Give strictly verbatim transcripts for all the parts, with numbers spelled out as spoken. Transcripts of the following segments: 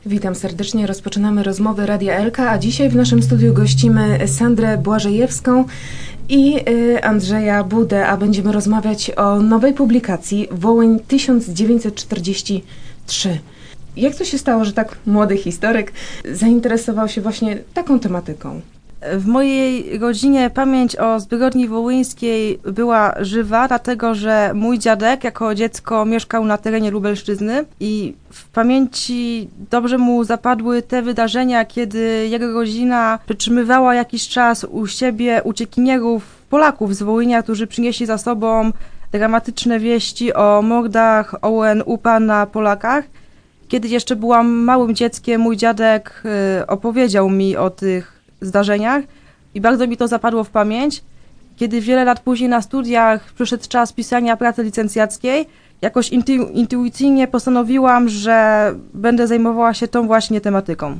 Witam serdecznie. Rozpoczynamy rozmowę Radia Elka, a dzisiaj w naszym studiu gościmy Sandrę Błażejewską i Andrzeja Budę, a będziemy rozmawiać o nowej publikacji Wołyń tysiąc dziewięćset czterdzieści trzy. Jak to się stało, że tak młody historyk zainteresował się właśnie taką tematyką? W mojej rodzinie pamięć o zbrodni wołyńskiej była żywa, dlatego że mój dziadek jako dziecko mieszkał na terenie Lubelszczyzny i w pamięci dobrze mu zapadły te wydarzenia, kiedy jego rodzina przetrzymywała jakiś czas u siebie uciekinierów Polaków z Wołynia, którzy przynieśli za sobą dramatyczne wieści o mordach O U N U P A na Polakach. Kiedy jeszcze byłam małym dzieckiem, mój dziadek opowiedział mi o tych zdarzeniach i bardzo mi to zapadło w pamięć. Kiedy wiele lat później na studiach przyszedł czas pisania pracy licencjackiej, jakoś intu- intuicyjnie postanowiłam, że będę zajmowała się tą właśnie tematyką.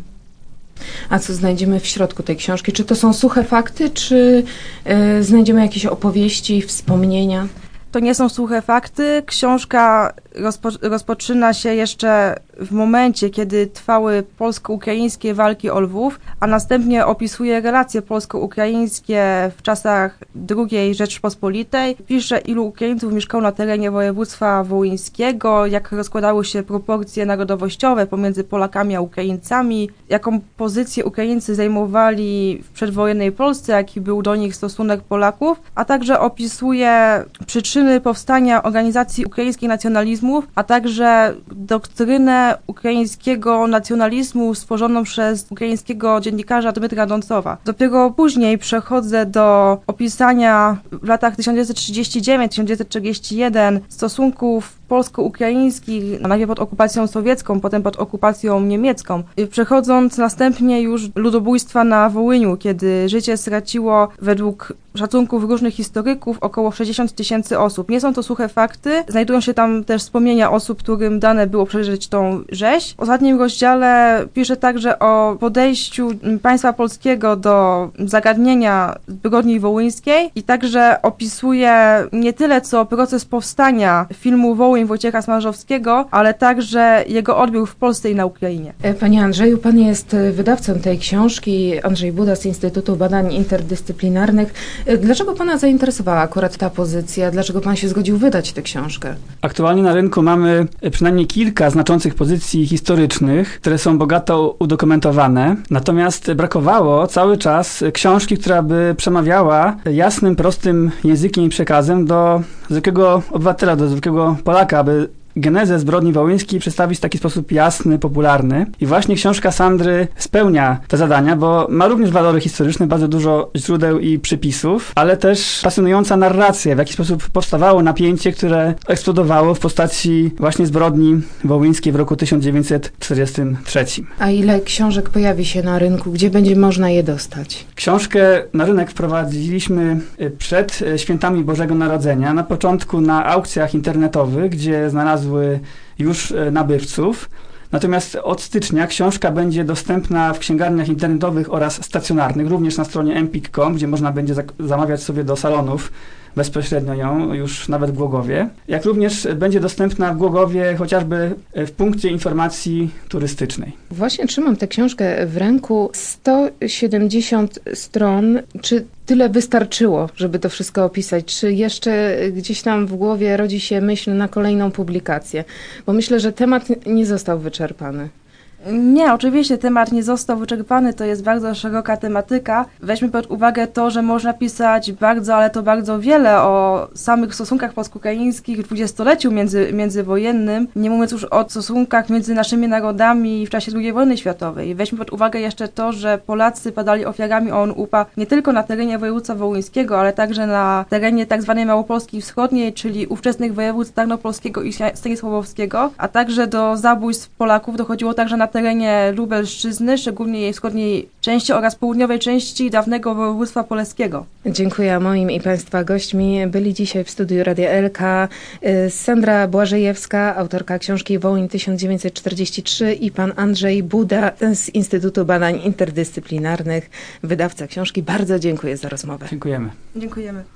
A co znajdziemy w środku tej książki? Czy to są suche fakty, czy yy, znajdziemy jakieś opowieści, wspomnienia? To nie są suche fakty. Książka rozpo- rozpoczyna się jeszcze w momencie, kiedy trwały polsko-ukraińskie walki o Lwów, a następnie opisuje relacje polsko-ukraińskie w czasach drugiej Rzeczpospolitej. Pisze, ilu Ukraińców mieszkało na terenie województwa wołyńskiego, jak rozkładały się proporcje narodowościowe pomiędzy Polakami a Ukraińcami, jaką pozycję Ukraińcy zajmowali w przedwojennej Polsce, jaki był do nich stosunek Polaków, a także opisuje przyczyny powstania organizacji ukraińskich nacjonalizmów, a także doktrynę ukraińskiego nacjonalizmu stworzoną przez ukraińskiego dziennikarza Dmytra Doncowa. Dopiero później przechodzę do opisania w latach tysiąc dziewięćset trzydziesty dziewiąty do tysiąc dziewięćset czterdziestego pierwszego stosunków polsko-ukraińskich, najpierw pod okupacją sowiecką, potem pod okupacją niemiecką. Przechodząc następnie już ludobójstwa na Wołyniu, kiedy życie straciło według szacunków różnych historyków około sześćdziesiąt tysięcy osób. Nie są to suche fakty. Znajdują się tam też wspomnienia osób, którym dane było przeżyć tą rzeź. W ostatnim rozdziale piszę także o podejściu państwa polskiego do zagadnienia zbrodni wołyńskiej i także opisuje nie tyle co proces powstania filmu Wołyń Wojciecha Smarzowskiego, ale także jego odbiór w Polsce i na Ukrainie. Panie Andrzeju, pan jest wydawcą tej książki, Andrzej Buda z Instytutu Badań Interdyscyplinarnych. Dlaczego pana zainteresowała akurat ta pozycja? Dlaczego pan się zgodził wydać tę książkę? Aktualnie na rynku mamy przynajmniej kilka znaczących pozycji historycznych, które są bogato udokumentowane. Natomiast brakowało cały czas książki, która by przemawiała jasnym, prostym językiem i przekazem do zwykłego obywatela, do zwykłego Polaka, aby genezę zbrodni wołyńskiej przedstawić w taki sposób jasny, popularny. I właśnie książka Sandry spełnia te zadania, bo ma również walory historyczne, bardzo dużo źródeł i przypisów, ale też pasjonująca narracja, w jaki sposób powstawało napięcie, które eksplodowało w postaci właśnie zbrodni wołyńskiej w roku tysiąc dziewięćset czterdziestym trzecim. A ile książek pojawi się na rynku? Gdzie będzie można je dostać? Książkę na rynek wprowadziliśmy przed świętami Bożego Narodzenia, na początku na aukcjach internetowych, gdzie znalazły już nabywców. Natomiast od stycznia książka będzie dostępna w księgarniach internetowych oraz stacjonarnych, również na stronie empik kropka com, gdzie można będzie zamawiać sobie do salonów bezpośrednio ją, już nawet w Głogowie. Jak również będzie dostępna w Głogowie chociażby w punkcie informacji turystycznej. Właśnie trzymam tę książkę w ręku. sto siedemdziesiąt stron. Czy tyle wystarczyło, żeby to wszystko opisać? Czy jeszcze gdzieś tam w głowie rodzi się myśl na kolejną publikację? Bo myślę, że temat nie został wyczerpany. Nie, oczywiście temat nie został wyczerpany, to jest bardzo szeroka tematyka. Weźmy pod uwagę to, że można pisać bardzo, ale to bardzo wiele o samych stosunkach polsko-ukraińskich w dwudziestoleciu między, międzywojennym, nie mówiąc już o stosunkach między naszymi narodami w czasie drugiej wojny światowej. Weźmy pod uwagę jeszcze to, że Polacy padali ofiarami O U N U P A nie tylko na terenie województwa wołyńskiego, ale także na terenie tzw. Małopolski Wschodniej, czyli ówczesnych województw Tarnopolskiego i Stanisławowskiego, a także do zabójstw Polaków dochodziło także na terenie Lubelszczyzny, szczególnie jej wschodniej części oraz południowej części dawnego województwa poleskiego. Dziękuję. Moim i Państwa gośćmi byli dzisiaj w studiu Radia Elka Sandra Błażejewska, autorka książki Wołyń tysiąc dziewięćset czterdzieści trzy i pan Andrzej Buda z Instytutu Badań Interdyscyplinarnych, wydawca książki. Bardzo dziękuję za rozmowę. Dziękujemy. Dziękujemy.